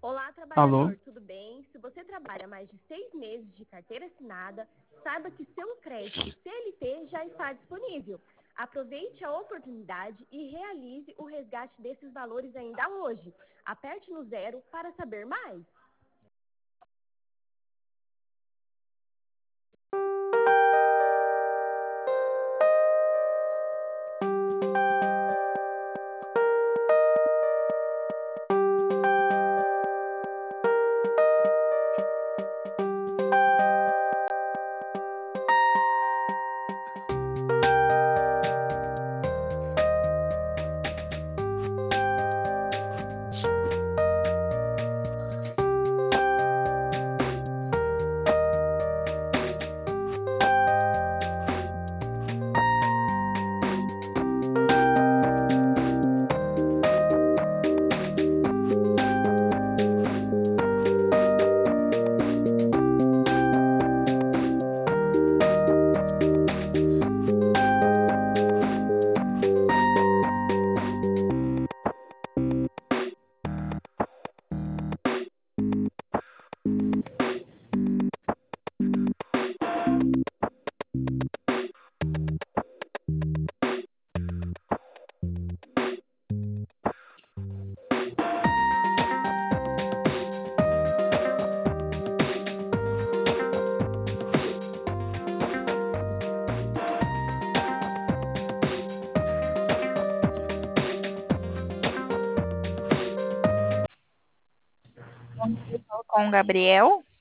Olá, Alô? trabalhador, tudo bem? Se você trabalha mais de 6 meses de carteira assinada, saiba que seu crédito CLT já está disponível. Aproveite a oportunidade e realize o resgate desses valores ainda hoje. Aperte no zero para saber mais. Com o Gabriel.